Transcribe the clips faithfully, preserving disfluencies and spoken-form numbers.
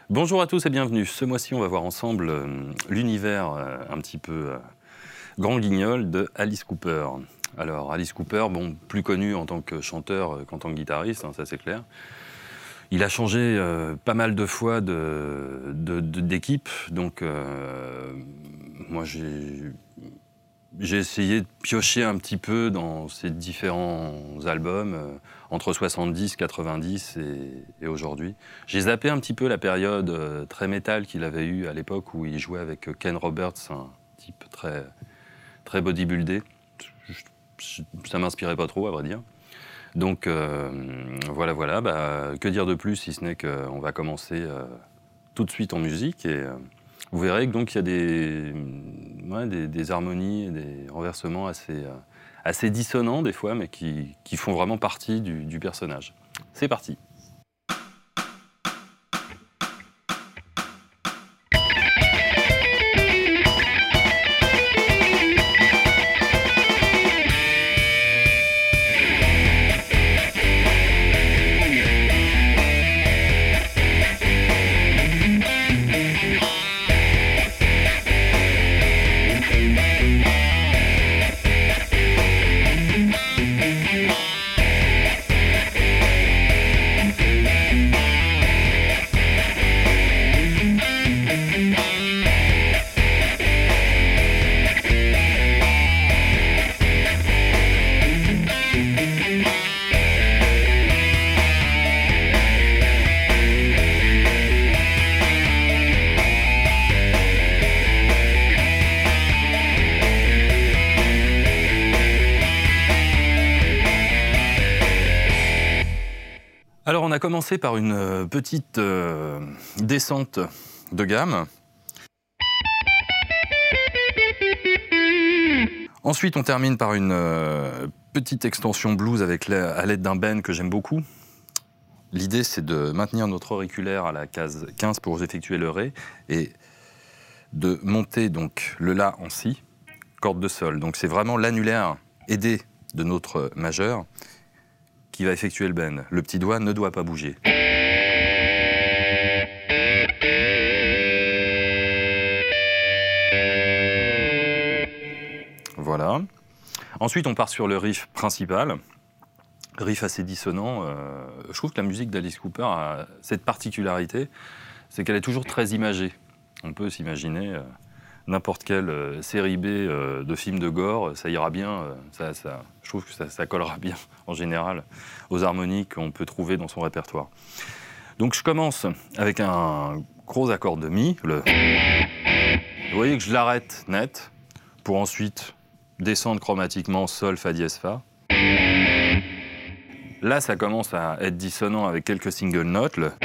Bonjour à tous et bienvenue. Ce mois-ci, on va voir ensemble euh, l'univers euh, un petit peu euh, grand guignol de Alice Cooper. Alors, Alice Cooper, bon, plus connu en tant que chanteur qu'en tant que guitariste, hein, ça c'est clair. Il a changé euh, pas mal de fois de, de, de, d'équipe, donc euh, moi j'ai... J'ai essayé de piocher un petit peu dans ces différents albums, euh, entre soixante-dix, quatre-vingt-dix et, et aujourd'hui. J'ai zappé un petit peu la période euh, très métal qu'il avait eue à l'époque où il jouait avec Ken Roberts, un type très, très bodybuildé. Je, je, ça m'inspirait pas trop, à vrai dire. Donc euh, voilà, voilà. Bah, que dire de plus si ce n'est qu'on va commencer euh, tout de suite en musique et... Euh, Vous verrez que donc il y a des, ouais, des, des harmonies et des renversements assez, euh, assez dissonants des fois, mais qui, qui font vraiment partie du, du personnage. C'est parti. Alors on a commencé par une petite euh, descente de gamme. Ensuite on termine par une euh, petite extension blues avec la, à l'aide d'un bend que j'aime beaucoup. L'idée c'est de maintenir notre auriculaire à la case quinze pour effectuer le ré et de monter donc le la en si, corde de sol. Donc c'est vraiment l'annulaire aidé de notre majeur qui va effectuer le bend. Le petit doigt ne doit pas bouger. Voilà. Ensuite, on part sur le riff principal. Riff assez dissonant. Euh, je trouve que la musique d'Alice Cooper a cette particularité, c'est qu'elle est toujours très imagée. On peut s'imaginer euh, n'importe quelle euh, série B euh, de film de gore, ça ira bien. Euh, ça, ça, je trouve que ça, ça collera bien, en général, aux harmonies qu'on peut trouver dans son répertoire. Donc je commence avec un gros accord de mi. Le... Vous voyez que je l'arrête net, pour ensuite descendre chromatiquement sol, fa dièse, fa. Là, ça commence à être dissonant avec quelques single notes. Le,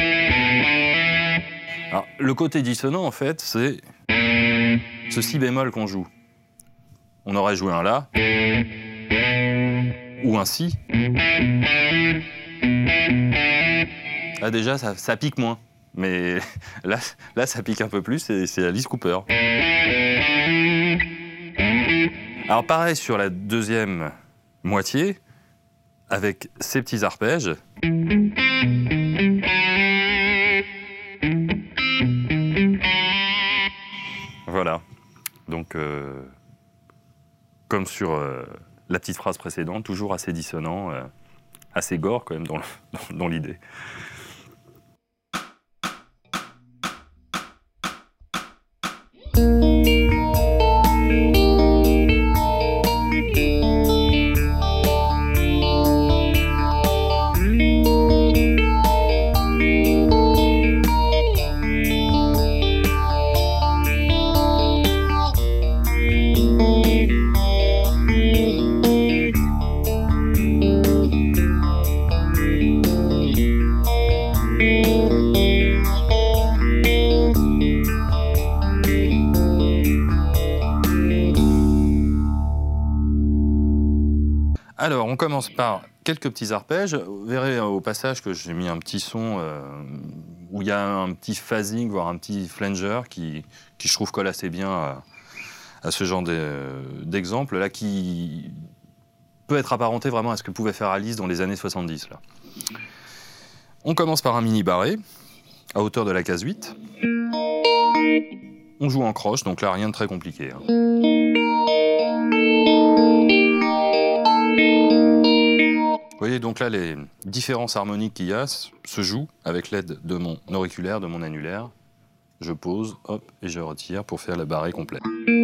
Alors, le côté dissonant, en fait, c'est ce si bémol qu'on joue. On aurait joué un la ou un si. Là, déjà, ça, ça pique moins. Mais là, là, ça pique un peu plus, et c'est Alice Cooper. Alors, pareil sur la deuxième moitié, avec ces petits arpèges. Voilà. Donc, euh, comme sur euh, la petite phrase précédente, toujours assez dissonant, euh, assez gore quand même dans, le, dans, dans l'idée. Alors, on commence par quelques petits arpèges. Vous verrez au passage que j'ai mis un petit son euh, où il y a un petit phasing, voire un petit flanger qui, qui je trouve, colle assez bien à, à ce genre d'exemple, là, qui peut être apparenté vraiment à ce que pouvait faire Alice dans les années soixante-dix. Là. On commence par un mini barré. à hauteur de la case huit. On joue en croche, donc là rien de très compliqué. Hein. Vous voyez donc là les différences harmoniques qu'il y a se jouent avec l'aide de mon auriculaire, de mon annulaire. Je pose, hop, et je retire pour faire le barré complet.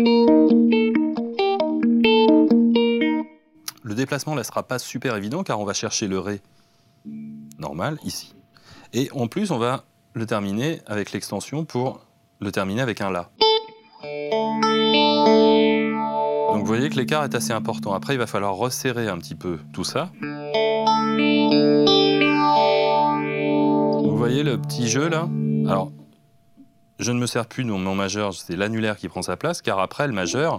Le déplacement ne sera pas super évident car on va chercher le Ré normal ici. Et en plus on va le terminer avec l'extension pour le terminer avec un La. Donc vous voyez que l'écart est assez important. Après il va falloir resserrer un petit peu tout ça. Vous voyez le petit jeu là? Alors, je ne me sers plus de mon majeur, c'est l'annulaire qui prend sa place, car après le majeur,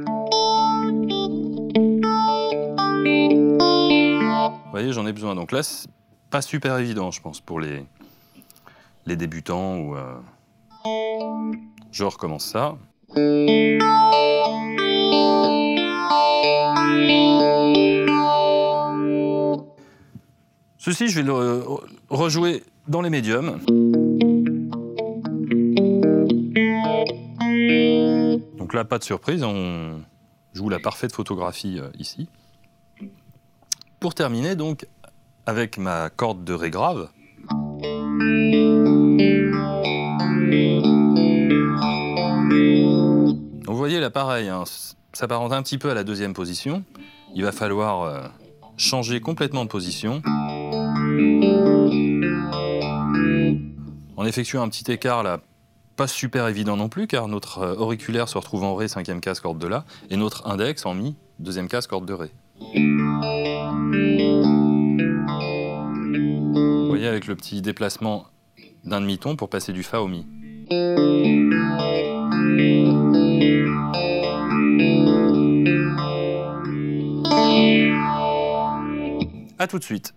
vous voyez, j'en ai besoin. Donc là, c'est pas super évident, je pense, pour les, les débutants. Ou, euh... Je recommence ça. Ceci, je vais le rejouer dans les médiums. Donc là, pas de surprise, on joue la parfaite photographie euh, ici. Pour terminer, donc, avec ma corde de Ré grave. Donc vous voyez là, pareil, hein, ça s'apparente un petit peu à la deuxième position. Il va falloir euh, changer complètement de position. En effectuant un petit écart là, pas super évident non plus, car notre euh, auriculaire se retrouve en Ré, cinquième case, corde de La, et notre index en Mi, deuxième case, corde de Ré. Vous voyez avec le petit déplacement d'un demi-ton pour passer du Fa au Mi. A tout de suite.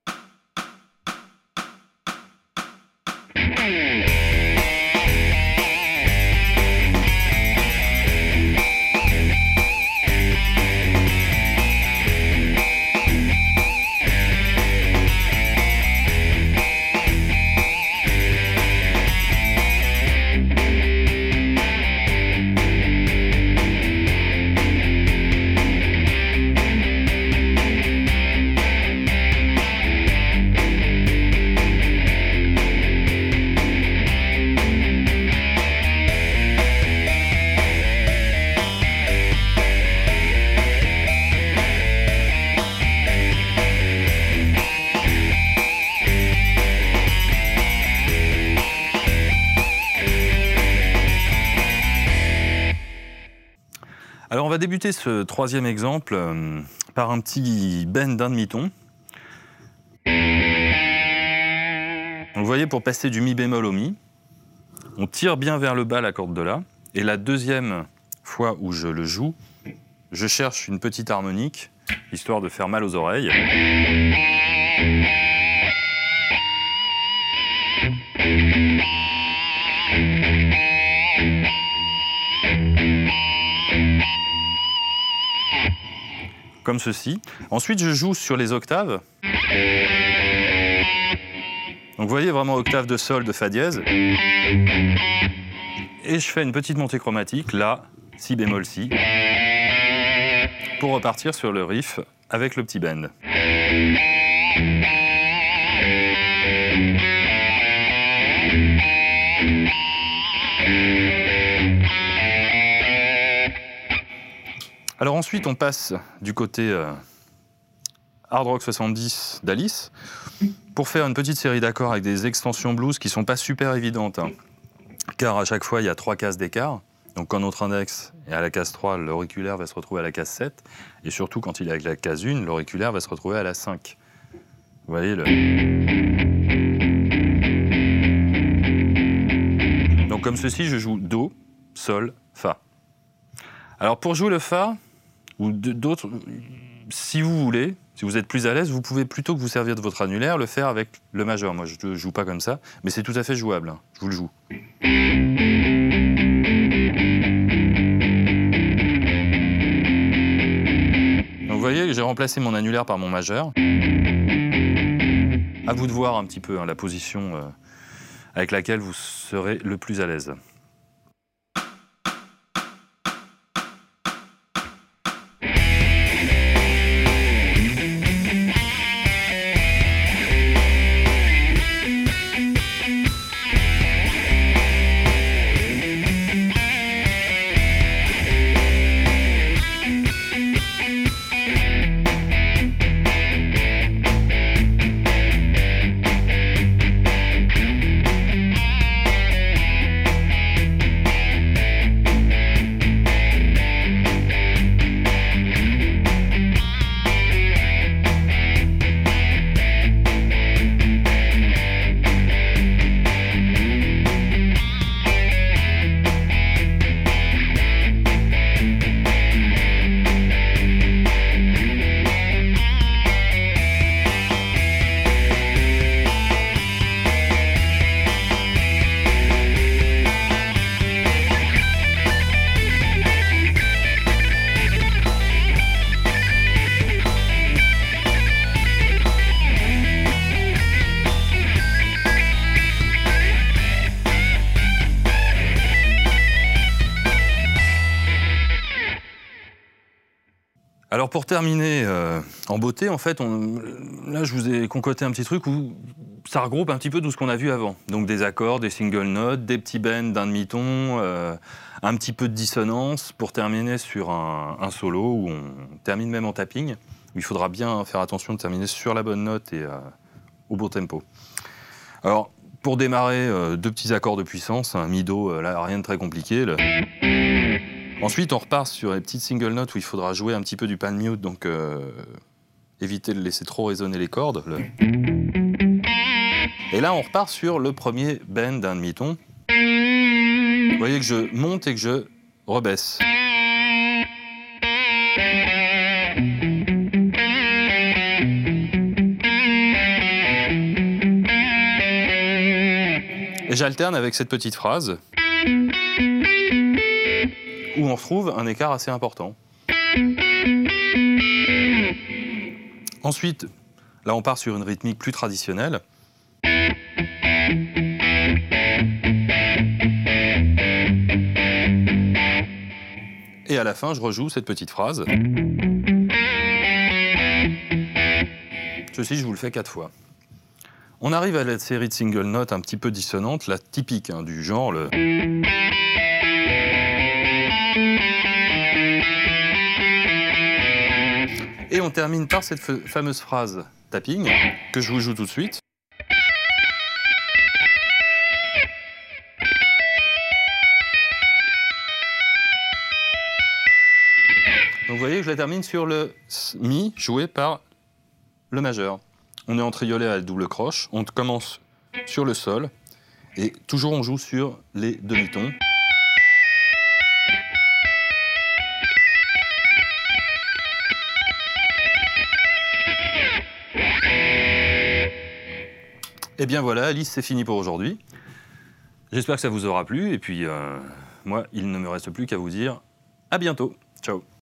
Alors on va débuter ce troisième exemple euh, par un petit bend d'un demi-ton. Vous voyez, pour passer du Mi bémol au Mi, on tire bien vers le bas la corde de La, et la deuxième fois où je le joue, je cherche une petite harmonique, histoire de faire mal aux oreilles. Comme ceci. Ensuite, je joue sur les octaves. Donc vous voyez vraiment octave de Sol, de Fa dièse. Et je fais une petite montée chromatique, La, Si bémol Si, pour repartir sur le riff avec le petit bend. Alors ensuite, on passe du côté euh, Hard Rock soixante-dix d'Alice pour faire une petite série d'accords avec des extensions blues qui ne sont pas super évidentes, hein, car à chaque fois, il y a trois cases d'écart. Donc quand notre index est à la case trois, l'auriculaire va se retrouver à la case sept. Et surtout, quand il est avec la case un, l'auriculaire va se retrouver à la cinq. Vous voyez le... Donc comme ceci, je joue Do, Sol, Fa. Alors pour jouer le Fa, ou d'autres, si vous voulez, si vous êtes plus à l'aise, vous pouvez, plutôt que vous servir de votre annulaire, le faire avec le majeur. Moi, je ne joue pas comme ça, mais c'est tout à fait jouable. Hein. Je vous le joue. Donc vous voyez, j'ai remplacé mon annulaire par mon majeur. À vous de voir un petit peu hein, la position euh, avec laquelle vous serez le plus à l'aise. Alors pour terminer euh, en beauté, en fait, on, là je vous ai concocté un petit truc où ça regroupe un petit peu tout ce qu'on a vu avant. Donc des accords, des single notes, des petits bends d'un demi-ton, euh, un petit peu de dissonance pour terminer sur un, un solo où on termine même en tapping. Il faudra bien faire attention de terminer sur la bonne note et euh, au bon tempo. Alors pour démarrer, euh, deux petits accords de puissance, un mi-do, euh, là rien de très compliqué. Le... Ensuite, on repart sur les petites single notes où il faudra jouer un petit peu du pan mute, donc euh, éviter de laisser trop résonner les cordes. Le... Et là, on repart sur le premier bend d'un demi-ton. Vous voyez que je monte et que je rebaisse. Et j'alterne avec cette petite phrase où on retrouve un écart assez important. Ensuite, là on part sur une rythmique plus traditionnelle. Et à la fin, je rejoue cette petite phrase. Ceci, je vous le fais quatre fois. On arrive à la série de single notes un petit peu dissonantes, la typique hein, du genre, le... Et on termine par cette fameuse phrase tapping, que je vous joue tout de suite. Donc vous voyez que je la termine sur le mi joué par le majeur. On est en triolet à la double croche, on commence sur le sol, et toujours on joue sur les demi-tons. Et bien voilà, Alice, c'est fini pour aujourd'hui. J'espère que ça vous aura plu, et puis euh, moi, il ne me reste plus qu'à vous dire à bientôt. Ciao.